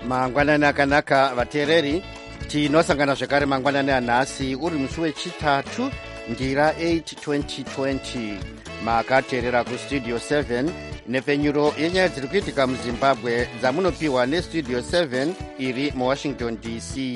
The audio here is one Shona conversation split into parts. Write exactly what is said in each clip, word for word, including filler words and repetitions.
mangwanani akanaka vateereri, tinosangana zvekare mangwanani anhasi uri musi wechitatu ndira eight twenty twenty. makateerera kustudio seven nepfenyuro yenyaya dziri kuitika muzimbabwe dzamunopiwa nestudio seven iri muwashington D C.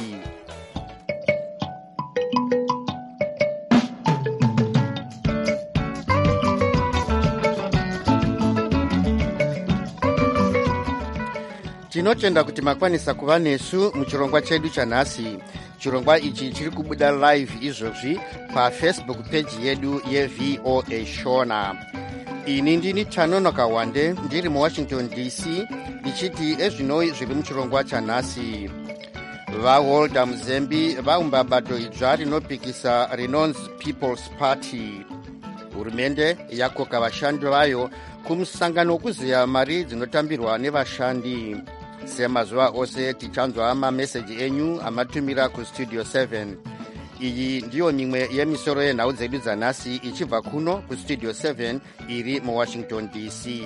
tinotenda kuti makwanisa kuva nesu muchirongwa chedu chanhasi. chirongwa ichi chiri kubuda live izvozvi pafacebook page yedu yeV O A Shona. ini ndini Tanonoka Wande ndiri muwashington D C ndichiti ezvinoi zviri muchirongwa chanhasi. vaWalter Muzembi vaumba bato idzva rinopikisa rinonzi People's Party. hurumende yakoka vashandi vayo kumusangano wekuziya mari dzinotambirwa nevashandi. semazuva ose tichanzwa mameseji enyu amatumira kustudio seven. iyi ndiyo mimwe yemisoro yenhau dzedu dzanhasi ichibva kuno kustudio seven iri muwashington D C.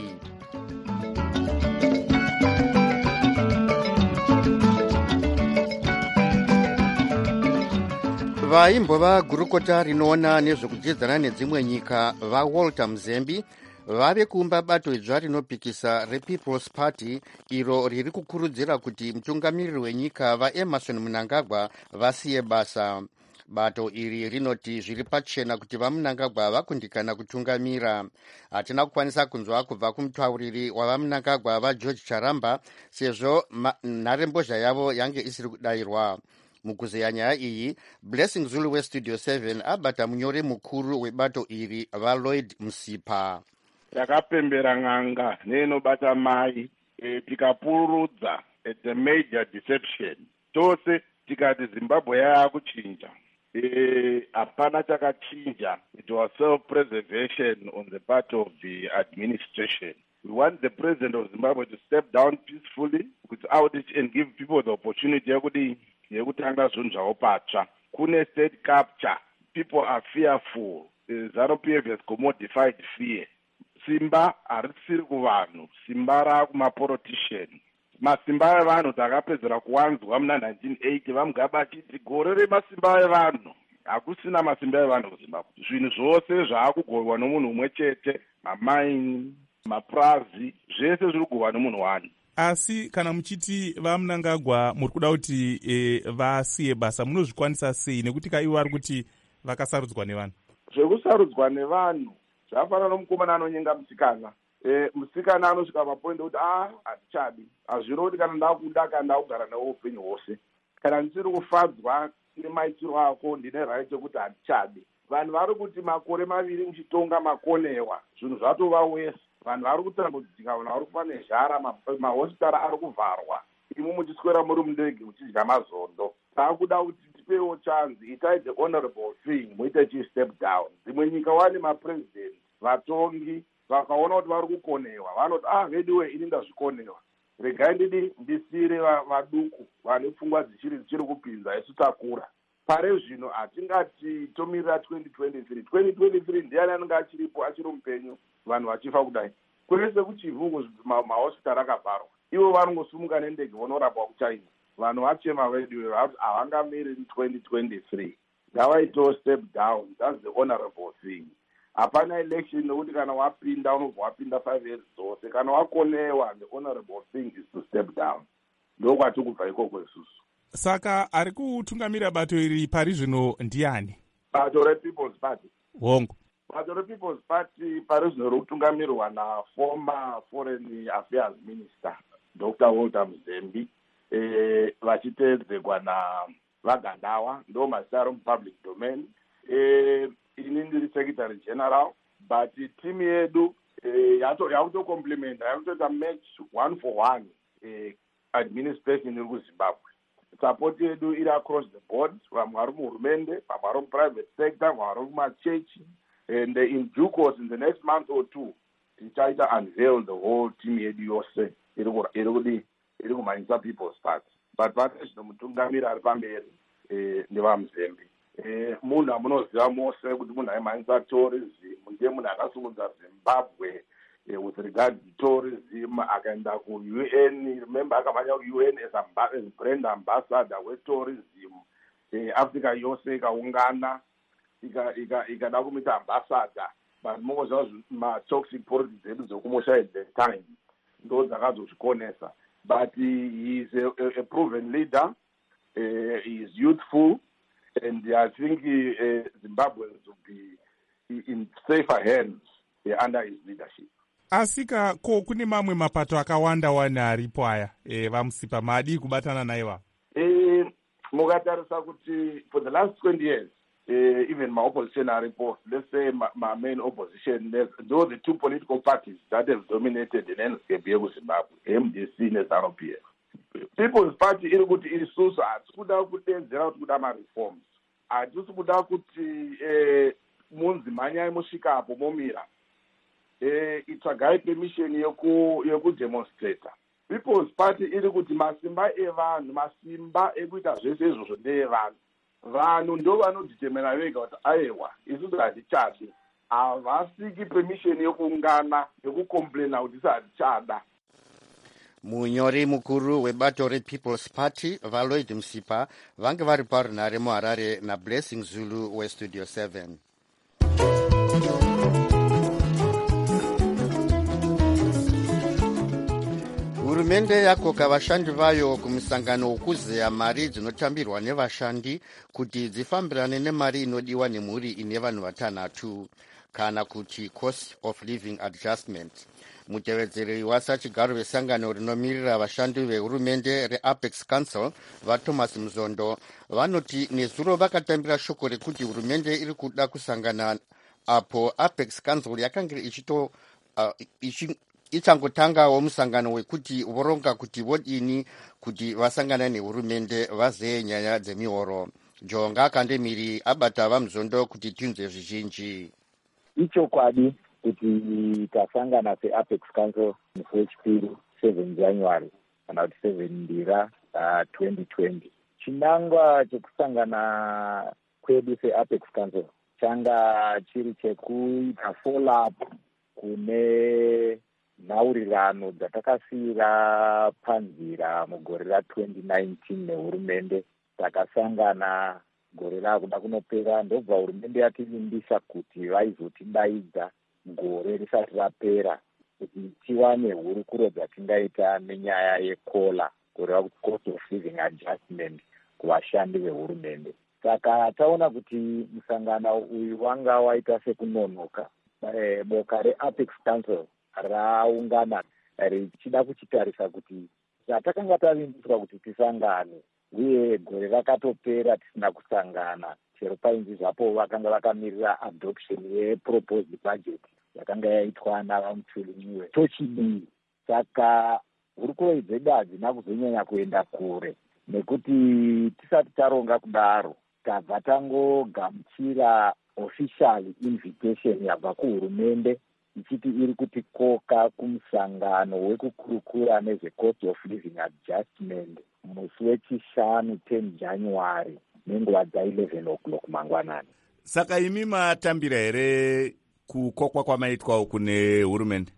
vaimbova gurukota rinoona nezvekudzidzana nedzimwe nyika vaWalter Muzembi vave kuumba bato idzva rinopikisa rePeople's Party iro riri kukurudzira kuti mutungamiriri wenyika vaEmerson Mnangagwa vasiye basa. bato iri rinoti zviri pachena kuti vaMnangagwa vakundikana kutungamira. hatina kukwanisa kunzwa kubva kumutauriri wavaMnangagwa vaGeorge Charamba sezvo nharembozha yavo yange isiri kudayirwa. mukuzeya nyaya iyi, Blessing Zulu westudio seven abata munyori mukuru webato iri vaLloyd Musipa. takapembera ng'anga neinobata mai e, tikapururudza it's a major deception. tose tikati Zimbabwe yakuchinja, hapana e, chakachinja. It was self-preservation on the part of the administration. We want the president of Zimbabwe to step down peacefully without it and give people the opportunity yekuti yekutanga zvinhu zvavo patsva. kune state capture, people are fearful. ZANU-P F has commodified fear. simba harisiri kuvanhu, simba rakumapolitician. masimba evanhu takapedzera kuwanzwa muna nineteen eighty vamugaba vachiti gore remasimba evanhu. hakusina masimba evanhu kuzimbabwe. zvinhu zvose zvaakugohwa nomunhu umwe chete, mamaini, mapurazi, zvese zviri kugohwa nomunhu wani. asi kana muchiti vaMnangagwa muri kuda kuti e, vasiye basa, munozvikwanisa sei? nekuti kaivo vari kuti vakasarudzwa nevanhu. zvekusarudzwa nevanhu zvafanana nomukomana anonyenga musikana. E, musikana anosvika papoindi kuti ah hatichadi, hazviro kuti kana ndakuda kana ndakugara nawo upenyu hwose, kana ndisiri kufadzwa nemaitiro ako ndine right yekuti hatichadi. vanhu vari kuti makore maviri muchitonga makonewa, zvinhu zvatova wese. vanhu vari kutambudzika, vanhu vari kufa nezhara, mahosipitari ari kuvharwa, imi muchiswera muri mundege muchidya mazondo. taakuda kuti tipewo chanzi, itai the honorable thing, muite chi-step down. dzimwe nyika wani mapresident vatongi vakaona kuti vari kukonewa vanoti ah vediwe ini ndazvikonewa, regai ndidi ndisire vaduku vane pfungwa dzichiri dzichiri kupinza, isu takura. pare zvino hatingati tomirira twenty twenty-three. twenty twenty-three ndiani anenge achiripo achiri mupenyu vanhu vachifa kudai. kwese kuchivhungu mahosipitari akavharwa, ivo vanongosumuka nendege vonorapwa kuchina. vanhu vachema vediwe vakuti havangamiriri twenty twenty-three. ngavaitewo step down. That's the honorable thing. hapana election nokuti kana wapinda unobva wapinda five years dzose. kana wakonewa, the honorable thing is to step down. ndokwati kubva ikoko isusu. saka ari kutungamira bato iri pari zvino ndiani? bato rePeople's Party. hongo. bato rePeople's Party pari zvino riri kutungamirwa naformer foreign affairs minister Doctor Walter Muzembi, e, vachiteedzekwa navaGandawa, ndo mazita ari mupublic domain. e, ini ndiri secretary general, but team yedu e, yakutocomplimenta, yakutoita match one for one e, administration iri kuZimbabwe. support yedu iri across the board, vamwe vari muhurumende, vamwe vari muprivate sector, vamwe vari mumachechi. and in due course, in the next month or two, tichaita unveil the whole team yedu yose iri kumhanyisa People's Party. but pane zvino mutungamiri ari pamberi nevaMuzembi. munhu amunoziva mose kuti munhu aimhanyisa tourism, ndiye munhu akasimudza Zimbabwe uh, with regard to tourism akaenda ku-U N. Remember akamanya ku-U N as, amba, as brand ambassador we-tourism. uh, Africa yose ikaungana ikada ika, ika kumita ambassador, but more zvazo ma-toxic politics dzedu dzokumosha at the time ndo dzakazozvikonesa. But he, he is a, a, a proven leader, uh, he is youthful, and I think uh, Zimbabweans will be in safer hands uh, under his leadership. Asika ko kune mamwe mapato akawanda wana aripo aya e, vamusipa madi kubatana naiwa eh mukatarisa kuti for the last twenty years uh, even my opposition aripo, let's say my, my main opposition, those the two political parties that have dominated the landscape here in Zimbabwe, M D C and Z A N U P F. People's Party iri kuti iri susu atikuda kutedzera kuti kuda ma-reforms, hatisi kuda kuti eh, munzi manyai musvikapo momira eh, itsvagai permission yeku yekudemonstrata. People's Party iri kuti masimba evanhu, masimba ekuita zvese izvozvo ndeevanhu. Vanhu ndo vanodetermina vega kuti aiwa isusu hatichadi, havasiki permission yekuungana yekucomplaina kuti isi hatichada. Munyori mukuru webato rePeople's Party vaLloyd Msipa vange vari parunhare muHarare naBlessing Zulu weStudio seven. Hurumende yakoka vashandi vayo kumusangano wokuzeya mari dzinotambirwa nevashandi kuti dzifambirane nemari inodiwa nemhuri ine vanhu vatanhatu kana kuti cost of living adjustment. Mutevedzeri wasachigaro vesangano rinomirira vashandi vehurumende reApex Council vaThomas Muzondo vanoti nezuro vakatambira shoko rekuti hurumende iri kuda kusangana apo Apex Council yakanga ichito uh, ichi ichangotangawo musangano wekuti voronga kuti vodini kuti vasangana nehurumende vazeye nyaya dzemihoro. Jonga akandemiri abata vaMuzondo kuti tinzwe zvizhinji. Ichokwadi kuti tasangana seApex Council musi wechipiri seven January kana kuti seven Ndira uh, twenty twenty. Chinangwa chekusangana kwedu seApex Council changa chiri chekuita follow up kune nhaurirano dzatakasiyira panzira mugore ratwenty nineteen nehurumende. Takasangana gore rakuda kunopera, ndobva hurumende yativimbisa kuti vaizotidaidza gore risati rapera kuti tiwane hurukuro dzatingaita nenyaya yekola, kureva kuti cost of living adjustment kuvashandi vehurumende. Saka taona kuti musangano uyu wanga waita sekunonoka. E, boka reApex Council raungana richida kuchitarisa kuti zvatakanga tavimbiswa kuti tisangane, uye gore rakatopera tisina kusangana, chero painzi zvapo vakanga vakamirira adoption yeproposed budget yakanga yaitwa navaMuthulinyuwe tochidii. Saka hurukuro dzedu hadzina kuzonyanya kuenda kure, nekuti tisati taronga kudaro tabva tangogamuchira official invitation yabva kuhurumende ichiti iri kuti koka kumusangano wekukurukura nezvecost of living adjustment musi wechishanu ten January nenguva dza-eleven o'clock mangwanani. Saka imi matambira here kukokwa kwamaitwawo kune hurumende?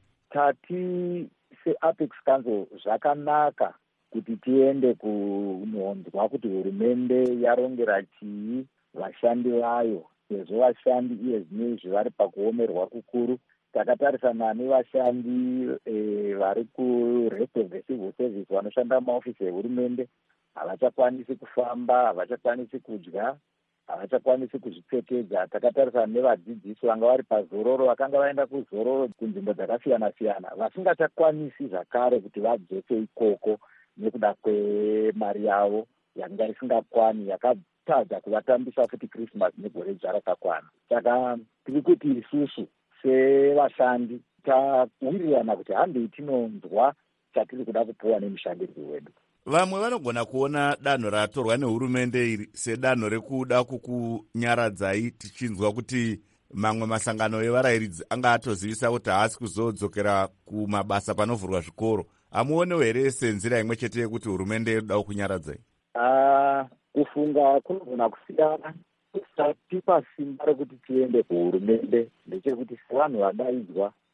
Tati seApex Council zvakanaka kuti tiende kunonzwa kuti hurumende yarongera chii vashandi vayo, sezvo vashandi iye zvinezvi vari pakuomerwa kukuru. Takatarisana nevashandi e, vari kurest of the civil service vanoshanda mumaofisi ehurumende, havachakwanisi kufamba, havachakwanisi kudya, havachakwanisi kuzvipfekedza. Takatarisana nevadzidzisi vanga vari pazororo, vakanga vaenda kuzororo kunzvimbo dzakasiyana-siyana, vasingachakwanisi zvakare kuti vadzose ikoko nekuda kwemari yavo yanga isingakwani, yakatadza kuvatambisa futi Christmas negore dzarakakwana. Saka tiri kuti isusu sevashandi tawirirana kuti handei tinonzwa chatiri kuda kupuwa nemushandirwi wedu. Vamwe vanogona kuona danho ratorwa nehurumende iri sedanho rekuda kukunyaradzai, tichinzwa kuti mamwe masangano evarairidzi anga atozivisa kuti haasi kuzodzokera kumabasa panovhurwa zvikoro. Hamuonewo here senzira imwe chete yekuti hurumende yoda kunyaradzai? Uh, kufunga kunogona kusiyana. Tisatipa simba rekuti tiende kuhurumende ndechekuti sevanhu vadaidzwa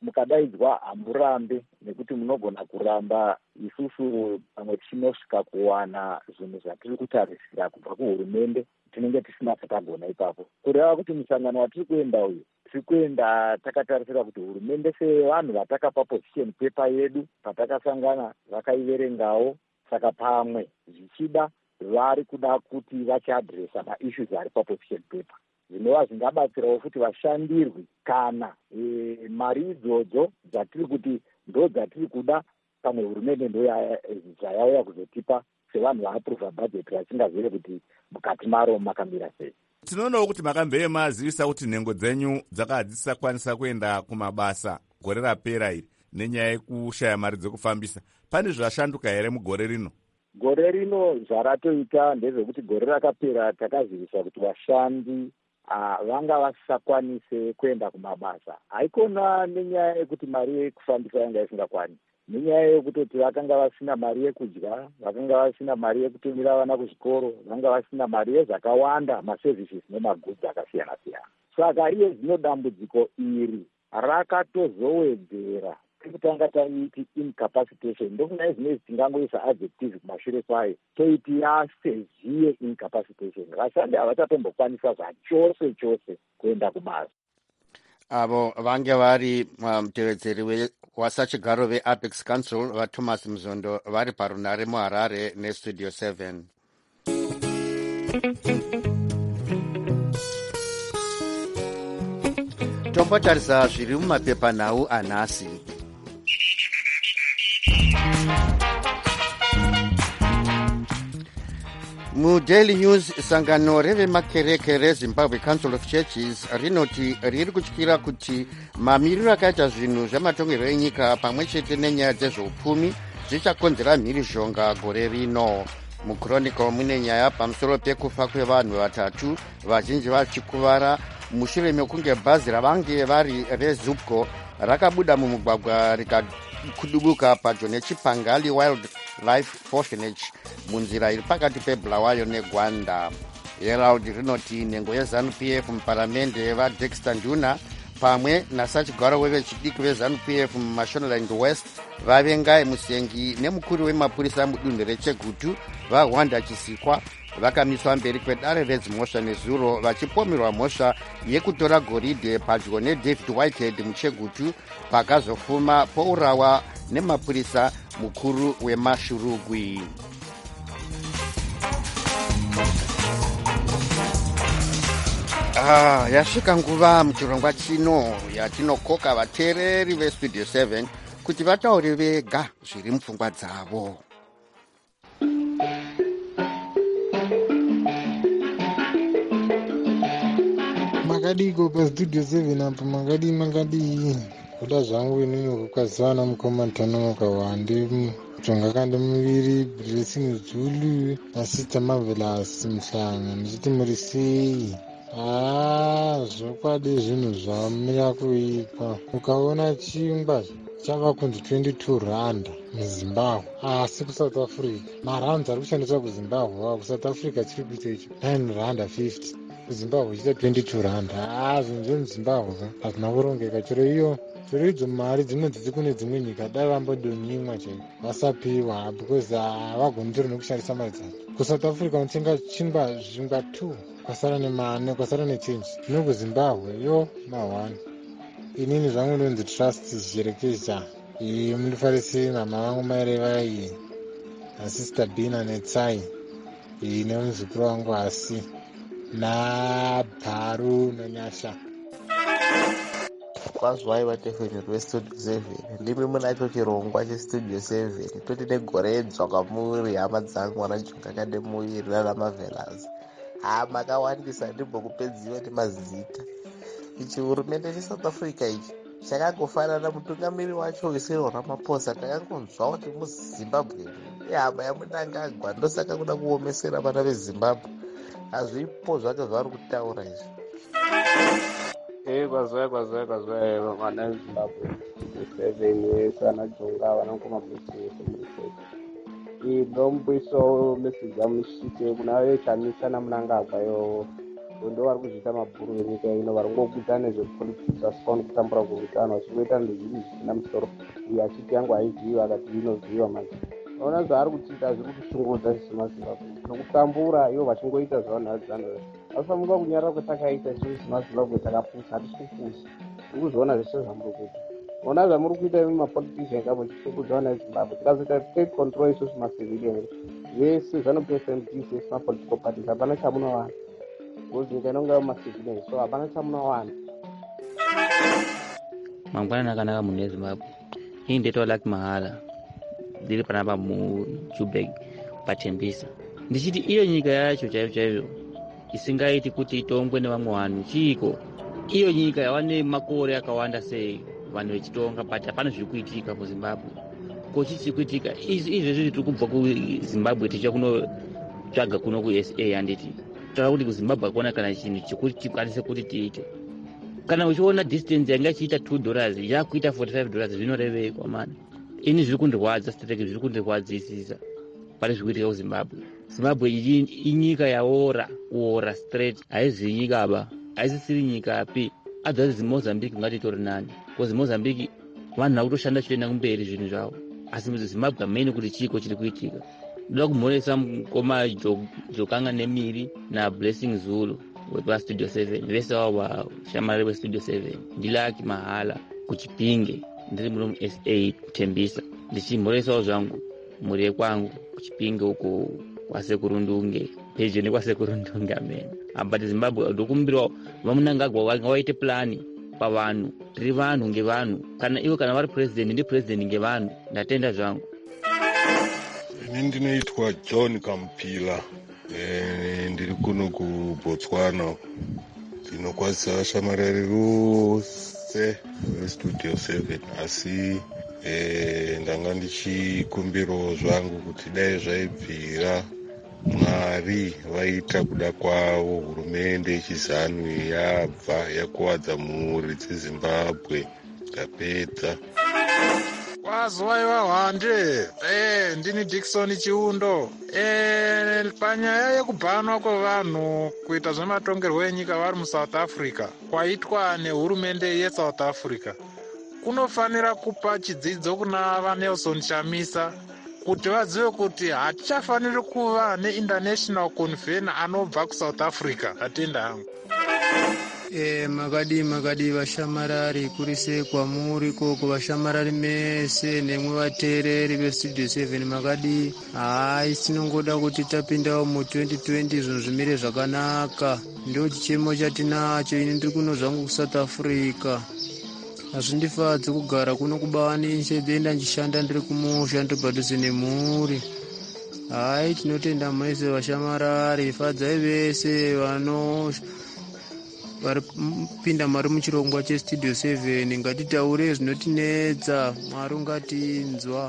mukadaidzwa hamurambe nekuti munogona kuramba. Isusu pamwe tichinosvika kuwana zvinhu zvatiri kutarisira kubva kuhurumende tinenge tisina takagona ipapo, kureva kuti musangano watiri kuenda uyu tiri kuenda takatarisira kuti hurumende sevanhu vatakapa position paper yedu patakasangana vakaiverengawo, saka pamwe zvichida vari kuda kuti vachiadhiresa maissues ari paposition paper, zvinova zvingabatsirawo kuti vashandirwi kana e, mari idzodzo dzatiri kuti ndo dzatiri kuda pamwe hurumende ndo zvayauya kuzotipa sevanhu vaaprova bhajeti vasingazive kuti mukati maro makamira sei. Tinoonawo kuti makamboe mazivisa kuti nhengo dzenyu dzakava dzisisakwanisa kuenda kumabasa gore rapera iri nenyaya yekushaya mari dzekufambisa. Pane zvashanduka here mugore rino? Gore rino zvaratoita ndezvekuti gore rakapera takazivisa kuti vashandi uh, vanga vasisakwanise kuenda kumabasa. Haikona nenyaya yekuti mari yekufambisa yanga isingakwani, nenyaya yekutoti vakanga vasina mari yekudya, vakanga vasina mari yekutumira vana kuzvikoro, vanga vasina mari yezvakawanda, maservices nemagudzi akasiyana siyana. Saka iye zvino dambudziko iri rakatozowedzera kutanga taiti incapacitation, ndokuna izvinezvi tingangoisa adjective kumashure kwayo toiti yaseziye incapacitation. Vashandi havachatombokwanisa zvachose chose kuenda kubasa. Avo vange vari mutevedzeri um, wasachigaro veApex Council vaThomas Muzondo vari parunare muHarare neStudio seven. Tombotarisa zviri mumapepanhau anhasi. MuDaily News, sangano revemakereke reZimbabwe Council of Churches rinoti riri kutyira kuti mamiriro akaita zvinhu zvamatongerwo enyika pamwe chete nenyaya dzezveupfumi zvichakonzera mhirizhonga gore rino. MuChronicle mune nyaya pamusoro pekufa kwevanhu vatatu, vazhinji vachikuvara mushure mekunge bhazi ravange vari reZupco rakabuda mumugwagwa rikakudubuka padyo neChipangali Wildlife Orphanage munzira iri pakati peBulawayo neGwanda. Herald rinoti nhengo yeZANU P F muparamende vaDexter Nduna pamwe nasachigaro wevechidiki veZANU P F muMashonaland West vavengai Musengi nemukuru wemapurisa mudunhu reChegutu vaHwanda Chisikwa vakamiswa mberi kwedare redzimhosva nezuro vachipomerwa mhosva yekutora goridhe padyo neDavid Whitehead muChegutu pakazofuma pourawa nemapurisa mukuru weMashurugwi. Ah, yasvika nguva muchirongwa chino yatinokoka vateereri veStudio seven kuti vataure vega zviri mupfungwa dzavo. Makadiko paStudio seven apa makadi makadi kuda zvangu inini kukazana mukomantana mukawande mutonga kandi muviri Blessing Zulu naSister Marvelous Mhlanga ndichiti muri sei? Ah, zvokwadi zvinhu zvamira kuitwa. Ukaona chingwa chava kunzi twenty-two rand muZimbabwe, asi kuSouth Africa marandzi ari kushandiswa kuZimbabwe, kuSouth Africa chiri kuita icho nine rand fifty, kuZimbabwe chiita twenty-two rand. Ah, zvinhu zvemuZimbabwe hazvina kurongeka. Chero iyo chero idzo mari dzimwe dzidzi kune dzimwe nyika dai vambodonyimwa chaiko vasapiwa because havagoni tori nekushandisa mari dzacho. KuSouth Africa unotenga chingwa zvingwa two kwasara nemane kwasara nechange, zvino kuZimbabwe yo mahwani. Inini zvangu ndonzi Trust Zherekesha iyi mundifarise mama vangu maireva iyi naSister Bina Netsai iyi nemuzukuru wangu asi naBharu naNyasha. Kwazwai vatefenyu veStudio seven, ndimi munacho chirongwa cheStudio seven, toti negore edzwa kwamuri hama dzangu vanajonga kade muiri nana Marvelous. Ah, makawandisa ndimbokupedziwa nemazita. Ichi hurumende cheSouth Africa ichi chakangofanana mutungamiri wacho Cyril Ramaphosa takangonzwa kuti muZimbabwe ihama yamunangagwa ndosaka kuda kuomesera vana veZimbabwe. Hazvipo zvake zvari kutaura izvi. Eh, kwazwai kwazwai kwazwai vana veZimbabwe seven wese vanajonga vanangoma museso. Inomboisawo message yamushike kuna vechamisa namunangagwa yo ndo vari kuzviita mabhuru venyika ino vari kungokuita nezvepolitics vasikaoni kutambura kweutano vachingoita nezvinhu zvisina musoro uye achiti yangu haizivi akati inoziva manje. Ona zvaari kutiita zviri kutishungurudza sisi mazimbabwe nokutambura ivo vachingoita zvavanhadzano vafanira kunyarara kwetakaita chii mazimbabwe takapusa hatisi kupusa ndikuzviona zvese zvamuri kuita. Ona zvamuri kuita imi mapolitician kamo chichekudza vana vezimbabwe tikazoita state control isusu macivilian vese zvanup f m d sese mapolitical parties hapana chamunowana because nyika inonga macivilian so hapana chamunowana. Mangwana akanaka munhu wezimbabwe ii ndetaura Lucky Mahala ndiri panapa muJuburg paTembisa ndichiti iyo nyika yacho chaivo chaizvo isingaiti kuti itongwe nevamwe vanhu chiko iyo nyika yava nemakore akawanda sei vanhu vechitonga but hapana zviri kuitika muZimbabwe. Kochi chiri kuitika izvezvi tiri kubva kuZimbabwe tichiya kunotsvaga kuno kuS A handiti taura kuti kuZimbabwe hakuona kana chinhu chekuti tikwanise kuti tiite. Kana uchiona distance yanga ichiita two dollars yakuita forty-five dollars zvinorevei kwamani. Ini zviri kundirwadza strategy zviri kundirwadzisisa pane zviri kuitika kuZimbabwe. Zimbabwe inyika yaora kuora straight haizi nyika ba haisisiri nyika api adzazi Mozambique ngatitori nani because Mozambique vanhu vakutoshanda chienda kumberi zvinhu zvavo asi muZimbabwe main kuti chiko chiri kuitika. Ndoda kumhoresa mukoma Jokanga Nemiri na Blessing Zulu wepa Studio seven vese wava shamari we Studio seven ndilaki Mahala kuchipinge ndiri muri mu S A Tembisa ndichimhoresawo zvangu muri kwangu kuchipinge uko kwasekurundunge peje nekwasekurundunge amene abati Zimbabwe ndokumbirwa vamunangagwa waite plani pavanhu tiri vanhu ngevanhu kana ivo kana vari president ndi president ngevanhu ndatenda zvangu. Ini ndinoitwa John Kampila e, ndiri kuno kuBotswana ndinokwazisa vashamarari vose veStudio seven asi e, ndanga ndichikumbirawo zvangu kuti dai zvaibvira Mwari vaita kuda kwavo hurumende yechizanu yabva yakuwadza mhuri dzeZimbabwe tapedza. Wazwaiwa hwande eh ndini Dickson Chiundo eh panyaya yekubhanwa kwevanhu kuita zvematongerwo enyika vari muSouth Africa kwaitwa nehurumende yeSouth Africa kunofanira kupa chidzidzo kuna vaNelson Chamisa kuti vazive kuti hatichafaniri kuva neinternational convener anobva kuSouth Africa. Atenda hangu. E, makadi makadi vashamarari kurise kwamuri koko vashamarari mese nemwe vateereri veStudio seven makadi hai tinongoda kuti tapindawo mu twenty twenty zvinhu zvimire zvakanaka ndio chichemo chatinacho. Ini ndiri kuno zvangu kuSouth Africa hazvindifadzi kugara kuno kubawanishe denda ndichishanda ndiri kumusha ndopadhuze nemhuri. Hai tinotenda mese vashamarari fadzai vese vano varipinda mari muchirongwa cheStudio seven ngatitaure zvinotinetsa Mwari ngatinzwa.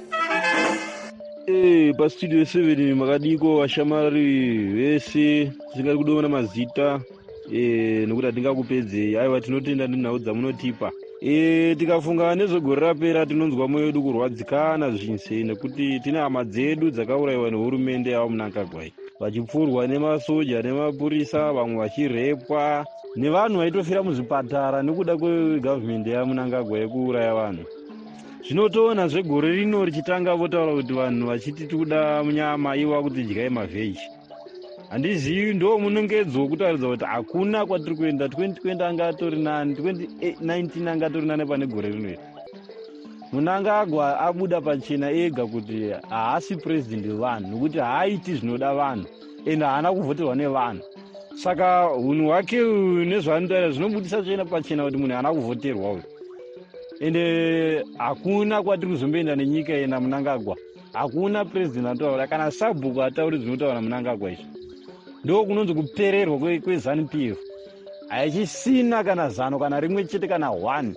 Eh paStudio seven makadiko vashamarari vese tingari kudoona mazita eh nokuti atingakupedzei aiwa tinotenda ndinhau dzamunotipa. E, tikafunga nezvegore rapera tinonzwa moyo wedu kurwadzikana zvinse nekuti tina hama dzedu dzakaurayiwa nehurumende yavo Mnangagwa vachipfurwa nemasoja nemapurisa vamwe vachirepwa nevanhu vaitofira muzvipatara nekuda kwegavhimende yaMnangagwa yekuuraya vanhu. Zvinotoona zvegore rino richitanga votaura kuti vanhu vachiti tikuda munyama iwa kuti dyai mavheji. Handizivi ndo munongedzo wekutaridza kuti hakuna kwatiri kuenda twenty twenty anga atori nani twenty nineteen anga atori nani pane gore rino. Mnangagwa abuda pachena ega kuti haasi president wevanhu nokuti haaiti zvinoda vanhu ende haana kuvhoterwa nevanhu. Saka unhu hwake nezvaanotaura zvinobudisa chena pachena kuti munhu haana kuvhoterwa uyu. Ende hakuna kwatiri kuzomboenda nenyika ena Mnangagwa. Hakuna president anotaura kana sabhuku atauri zvinotaura Mnangagwa izvi. Ndo kunonzi kupererwa kweZanu P F. Haichisina kana zano kana rimwe chete kana one.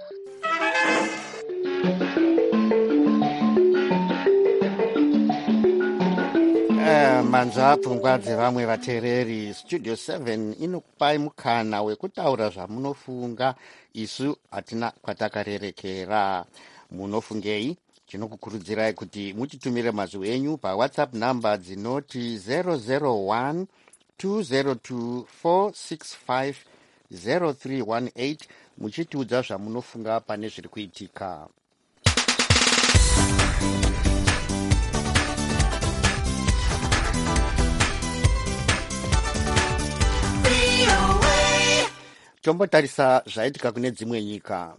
Uh, manzva pfungwa dzevamwe vateereri. Studio seven inokupai mukana wekutaura zvamunofunga, isu hatina kwatakarerekera. Munofungei? Tinokukurudzirai kuti mutitumire mazwi enyu paWhatsApp namba dzinoti zero zero one two zero two four six five zero three one eight muchitiudza zvamunofunga pane zviri kuitika. Tombotarisa zvaitika kune dzimwe nyika.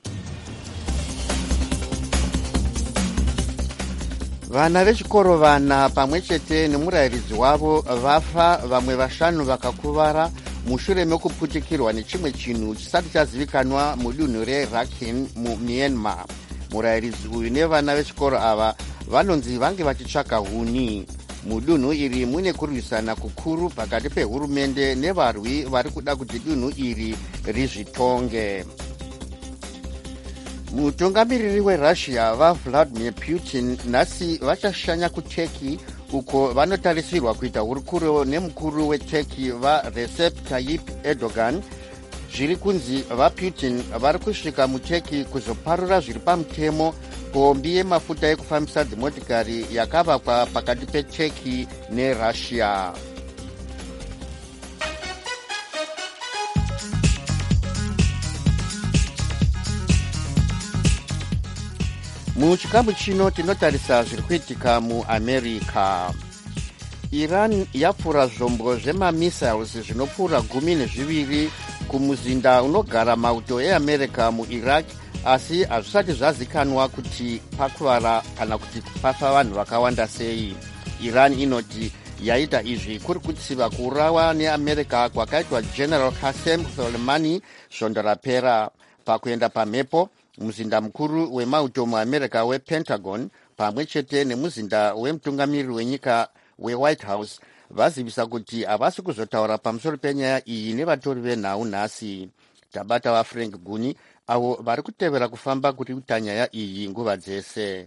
Vana vechikoro vana pamwe chete nemurayiridzi wavo vafa, vamwe vashanu vakakuvara mushure mekuputikirwa nechimwe chinhu chisati chazivikanwa mudunhu reRakhine muMyanmar. Murayiridzi uyu nevana vechikoro ava vanonzi vange vachitsvaka huni. Mudunhu iri mune kurwisana kukuru pakati pehurumende nevarwi vari kuda kuti dunhu iri rizvitonge. Mutungamiriri weRussia vaVladimir Putin nhasi vachashanya kuTurkey uko vanotarisirwa kuita hurukuro nemukuru weTurkey vaRecep Tayyip Erdogan. Zviri kunzi vaPutin vari kusvika muTurkey kuzoparura zviri pamutemo pombi yemafuta ekufambisa dzimotikari yakavakwa pakati peTurkey neRussia. Muchikamu chino tinotarisa zviri kuitika muAmerica. Iran yapfura zvombo zvemamissiles zvinopfuura gumi nezviviri kumuzinda unogara mauto eAmerica muIraq, asi hazvisati zvazikanwa kuti pakuvara kana kuti pafa vanhu vakawanda sei. Iran inoti yaita izvi kuri kutsiva kuurawa neAmerica kwakaitwa General Qasem Soleimani svondo rapera. Pakuenda pamhepo, muzinda mukuru wemauto muAmerica wePentagon pamwe chete nemuzinda wemutungamiriri wenyika weWhite House vazivisa kuti havasi kuzotaura pamusoro penyaya iyi nevatori venhau nhasi. Tabata vaFrank Guni avo vari kutevera kufamba kuri kuita nyaya iyi nguva dzese.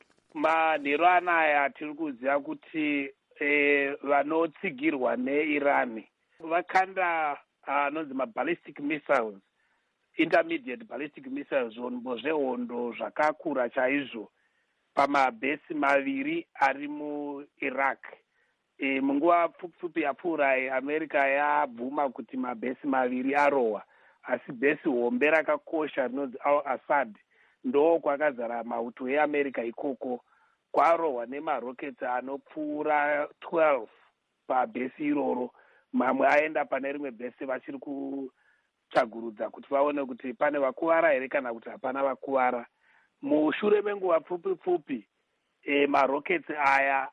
Manhero anaya tiri kuziva kuti e, vanotsigirwa neIran vakanda anonzi uh, maballistic missiles, intermediate ballistic missiles, zvombo zvehondo zvakakura chaizvo pamabhesi maviri ari muIraq. E, munguva pfupi yapfuura e, America yabvuma kuti mabhesi maviri arohwa, asi bhesi hombe rakakosha rinonzi Al-Assad ndo kwakazara mauto eAmerica ikoko kwarohwa nemarokets anopfuura twelve pabhesi iroro. Mamwe aenda pane rimwe bhesi vachiri kutsvagurudza kuti vaone kuti pane vakuvara here kana kuti hapana vakuvara. Mushure menguva pfupi pfupi e, marokets aya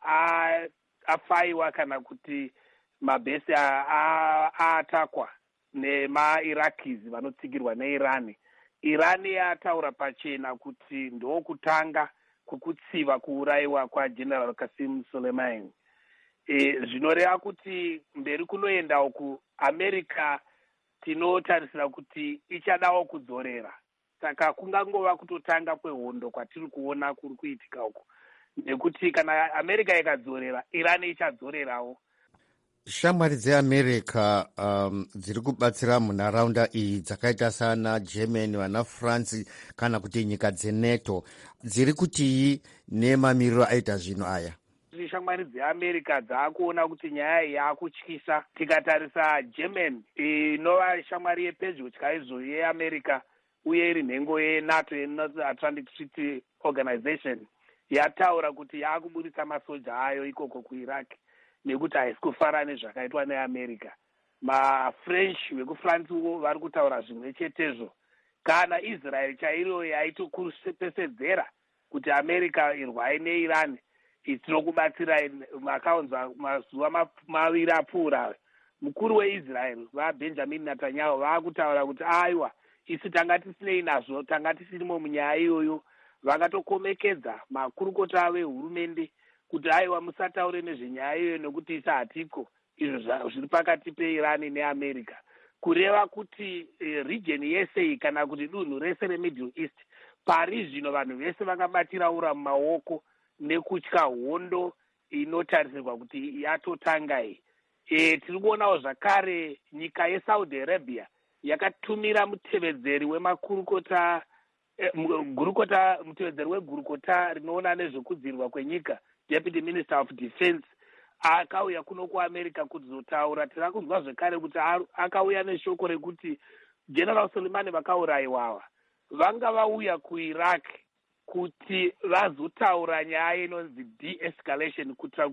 afaiwa kana kuti mabhesi aatakwa nemaIrakis vanotsigirwa neIran. Iran yataura pachena kuti ndokutanga kukutsiva kuurayiwa kwaGeneral Qasem Soleimani. E, zvinoreva kuti mberi kunoenda uku America tinotarisira kuti ichadawo kudzorera. Saka kungangova kutotanga kwehondo kwatiri kuona kuri kuitika uku, nekuti kana America ikadzorera Iran ichadzorerawo. Shamwari dzeAmerica um, dziri kubatsira munharaunda iyi dzakaita sana Germany, vana France kana kuti nyika dzeNATO dziri kuti nemamiriro aita zvino aya. Shamwari dzeAmerica dzaakuona kuti nyaya iyi yakutyisa. Tikatarisa Germany inova shamwari yepedyo chaizvo yeAmerica uye iri nhengo yeNATO, yeNorth Atlantic Treaty Organization, yataura kuti yakuburitsa masoja ayo ikoko kuIraq nekuti haisi kufara nezvakaitwa neAmerica. MaFrench vekufrance vari kutaura zvimwe chetezvo. Kana Israel chairo yaitopesedzera kuti America irwai neIran, tinokubatsirai. Makaunzwa mazuva maviri apfuura mukuru weIsrael vaBenjamin Netanyahu vaakutaura kuti aiwa, isi tanga tisinei nazvo, tanga tisirimo munyaya iyoyo. Vakatokomekedza makurukota vehurumende kuti aiwa, musataure nezvenyaya iyoyo nekuti isi hatiko. Izvo zviri pakati peIran neAmerica, kureva kuti eh, region yese iyi kana kuti dunhu rese reMiddle East pari zvino vanhu vese vakabatira ura mumaoko nekutya hondo inotarisirwa kuti yatotanga iyi. E, tiri kuonawo zvakare nyika yeSaudi Arabia yakatumira mutevedzeri wemakurukota eh, gurukota mutevedzeri wegurukota rinoona nezvekudzivirwa kwenyika, Deputy Minister of Defense, akauya kuno kuamerica kuzotaura. tiri kunzwa zvekare kuti akauya neshoko rekuti general Soleimani vakaurayiwawa vanga vauya kuiraq kuti vazotaura nyaya inonzi de-escalation kuitira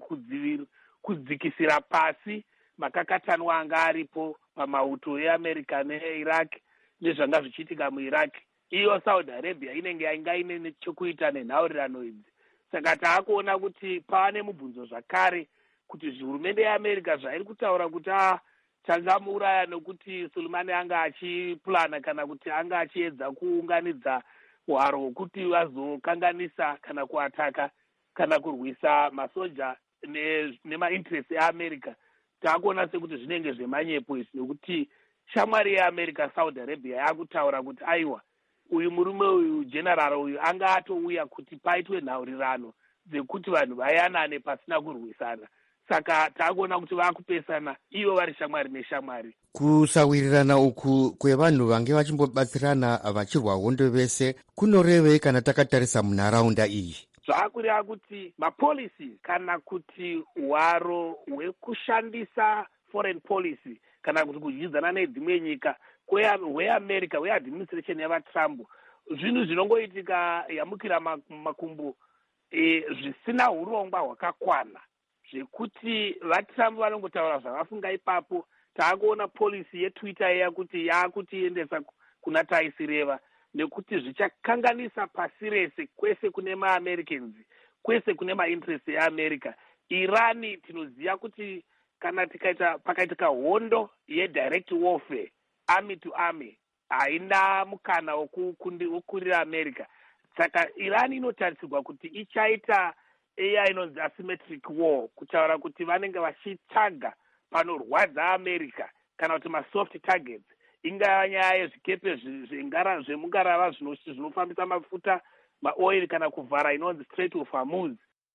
kudzikisira pasi makakatanwa anga aripo pamauto eamerica neiraq nezvanga zvichiitika muiraq. iyo Saudi Arabia inenge ainga ine nechekuita nenhaurirano idzi. Saka taakuona kuti paane mubvunzo zvakare kuti hurumende yeAmerica zvairi kutaura kuti ah tangamuuraya nokuti Soleimani anga achipulana kana kuti anga achiedza kuunganidza hwaro hwokuti vazokanganisa kana kuataka kana kurwisa masoja nemainterest eAmerica. Taakuona sekuti zvinenge zvemanyepo izvi nokuti shamwari yeAmerica Saudi Arabia yakutaura kuti aiwa uyu murume uyu general uyu anga atouya kuti paitwe nhaurirano dzekuti vanhu vayanane pasina kurwisana. Saka taakuona kuti vakupesana ivo vari shamwari neshamwari. Kusawirirana uku kwevanhu vange vachimbobatsirana vachirwa hondo vese kunorevei kana takatarisa munharaunda iyi? Zvaakureva kuti mapolicies kana kuti hwaro hwekushandisa foreign policy kana kuti kudyidzana nedzimwe nyika hweAmerica hweadministration yavaTrump zvinhu zvinongoitika yamukira makumbo e, zvisina urongwa hwakakwana zvekuti vaTrump vanongotaura zvavafunga ipapo. Taakuona policy yeTwitter iya kuti yaakutiendesa kuna taisireva nekuti zvichakanganisa pasi rese kwese kune maAmericans kwese kune mainterest yeAmerica. Irani tinoziva kuti kana tikaita pakaitika hondo yedirect warfare army to army haina mukana wokurira America. Saka Irani inotarisirwa kuti ichaita eya inonzi asymmetric war kutaura kuti vanenge vachitsvaga panorwadza America kana kuti masoft targets ingava nyaya yezvikepe zvemungarava zvinofambisa mafuta maoil kana kuvhara inonzi Strait of Hormuz.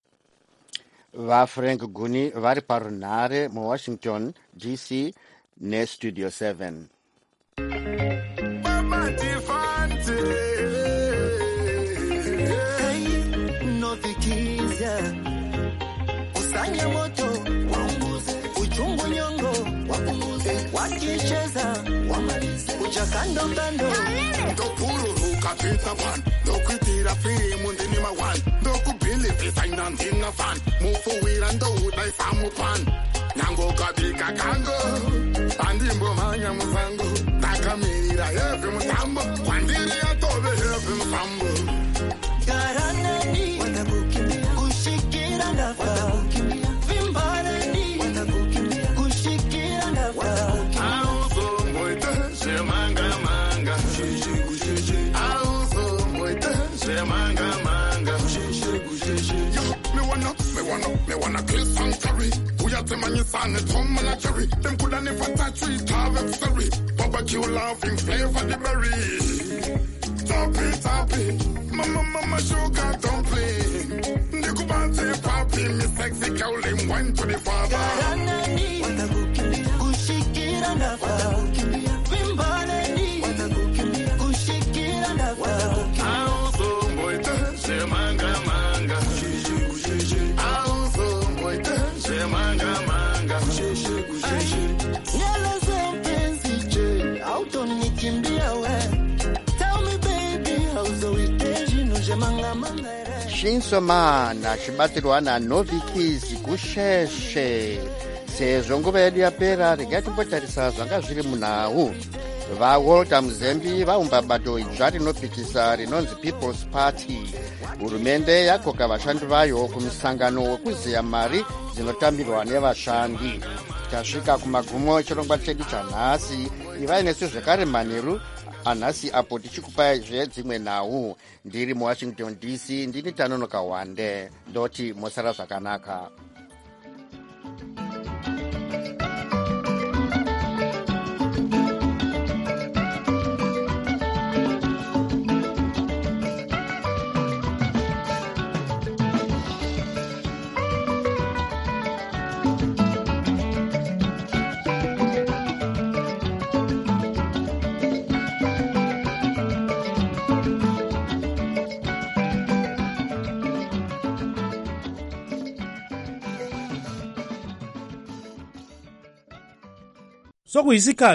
VaFrank Guni vari parunhare muWashington D C neStudio seven. Wakicheza uchakando kando ndopururuka pita pan ndokwitira firimu ndini mawan ndokubhilivisa inandina fan mufuwira ndoudaisamu pan nyango kabika kango pandimbo manya musango takamirira yevi mutambo kwandiri yatove yevi musambo garanani watakukimbia kushikira ndafa vimbanani watakukimbia kushikira ndafa manga manga auso moite se manga manga yo me wanna me wanna me wanna kiss and carry we are the man son Tom and Jerry them could never touch it have sorry barbecue laughing flavor the berry top it top it mama mama sugar dumpling the kubante papi me sexy cowling wine to the father garanani watakukimbia kushikira ndafa Shinsomana chibatirwana Novikis kusheshe sezvo nguva yedu yapera regai timbotarisa zvanga zviri munhau. VaWalter Muzembi vaumba bato idzva rinopikisa rinonzi People's Party. Hurumende yakoka vashandi vayo kumusangano wekuziya mari dzinotambirwa nevashandi. Tasvika kumagumo echirongwa chedu chanhasi. Ivai nesu zvekare manheru anhasi apo tichikupai zvedzimwe nhau. Ndiri muWashington D C ndini Tanonoka Wande ndoti mosara zvakanaka. sokuyisikhathi